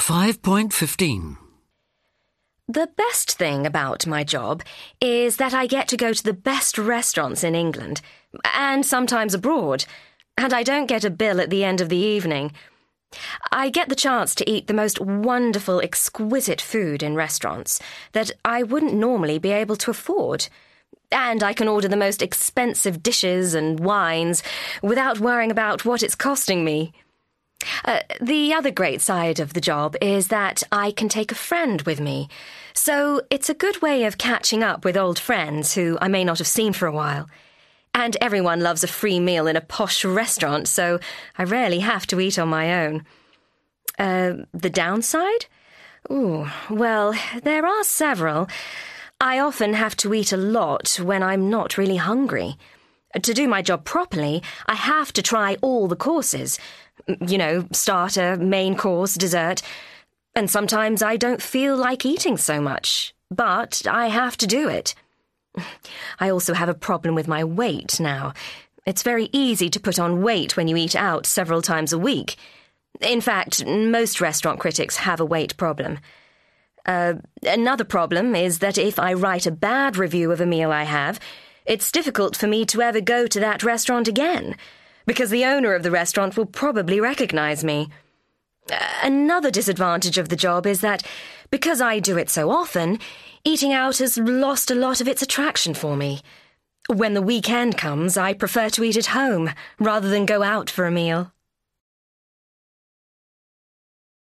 5.15. The best thing about my job is that I get to go to the best restaurants in England, and sometimes abroad, and I don't get a bill at the end of the evening. I get the chance to eat the most wonderful, exquisite food in restaurants that I wouldn't normally be able to afford. And I can order the most expensive dishes and wines without worrying about what it's costing me. The other great side of the job is that I can take a friend with me, so it's a good way of catching up with old friends who I may not have seen for a while. And everyone loves a free meal in a posh restaurant, so I rarely have to eat on my own. The downside? Well, there are several. I often have to eat a lot when I'm not really hungry. To do my job properly, I have to try all the courses. You know, starter, main course, dessert. And sometimes I don't feel like eating so much, but I have to do it. I also have a problem with my weight now. It's very easy to put on weight when you eat out several times a week. In fact, most restaurant critics have a weight problem. Another problem is that if I write a bad review of a meal I have, it's difficult for me to ever go to that restaurant again, because the owner of the restaurant will probably recognize me. Another disadvantage of the job is that, because I do it so often, eating out has lost a lot of its attraction for me. When the weekend comes, I prefer to eat at home rather than go out for a meal.